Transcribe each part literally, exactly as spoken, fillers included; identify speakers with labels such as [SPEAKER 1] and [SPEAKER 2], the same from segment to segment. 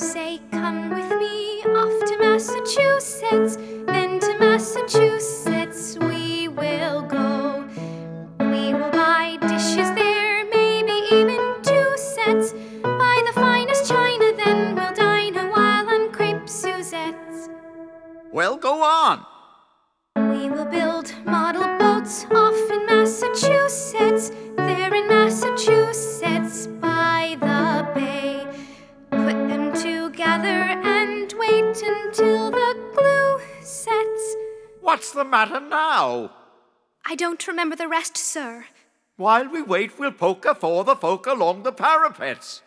[SPEAKER 1] say, come with me off to Massachusetts, then to Massachusetts we will go. We will buy dishes there, maybe even two sets, buy the finest china, then we'll dine a while on crepe Suzette's.
[SPEAKER 2] Well, go on.
[SPEAKER 1] We will build model boats off in Massachusetts, there in Massachusetts by the bay. Put them together and wait until the glue sets.
[SPEAKER 2] What's the matter now?
[SPEAKER 1] I don't remember the rest, sir.
[SPEAKER 2] While we wait, we'll poker for the folk along the parapets.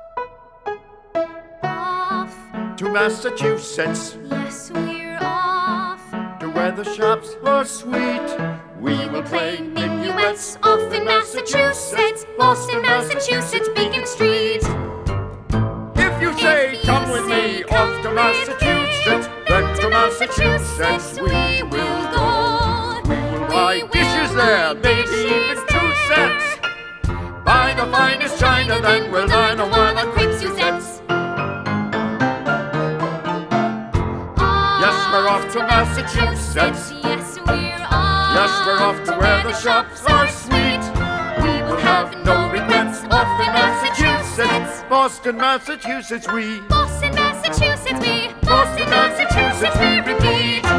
[SPEAKER 1] Off,
[SPEAKER 2] To Massachusetts,
[SPEAKER 1] yes, we're off.
[SPEAKER 2] to where the shops are sweet. We will play minuets off in Massachusetts,
[SPEAKER 1] Boston, Massachusetts, Beacon Street.
[SPEAKER 2] If you say, come with me off to Massachusetts, then to Massachusetts we will go. We will buy dishes there, maybe even two sets. Buy the finest china, then we'll dine a while on crepe Suzette's. Yes, we're off to Massachusetts.
[SPEAKER 1] Yes, we're off.
[SPEAKER 2] Yes, we're off to where the shops are sweet. We will have no regrets off in Massachusetts, Boston, Massachusetts we.
[SPEAKER 1] Boston, Massachusetts, we.
[SPEAKER 2] Boston, Massachusetts we repeat.